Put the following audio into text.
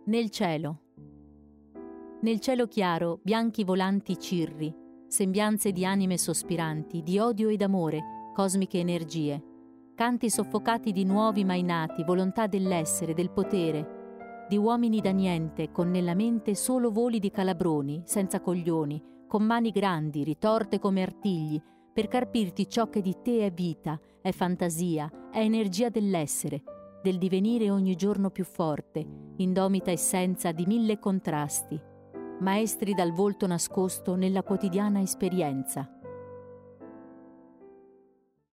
Nel cielo. Nel cielo chiaro, bianchi volanti cirri, sembianze di anime sospiranti, di odio ed amore, cosmiche energie, canti soffocati di nuovi mai nati, volontà dell'essere, del potere, di uomini da niente, con nella mente solo voli di calabroni, senza coglioni, con mani grandi, ritorte come artigli, per carpirti ciò che di te è vita, è fantasia, è energia dell'essere, del divenire ogni giorno più forte, indomita essenza di mille contrasti, maestri dal volto nascosto nella quotidiana esperienza.